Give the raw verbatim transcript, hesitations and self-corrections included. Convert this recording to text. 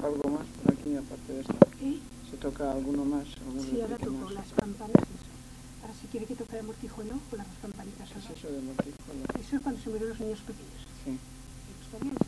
algo más por aquí aparte de esto? ¿Eh? ¿Se toca alguno más? Sí, ahora toco más? Las campanas, eso. Ahora si quiere que toque el amortijuelo, con las dos campanitas. ¿Qué es eso de amortijuelo? Eso es cuando se mueren los niños pequeños. Sí. Está bien.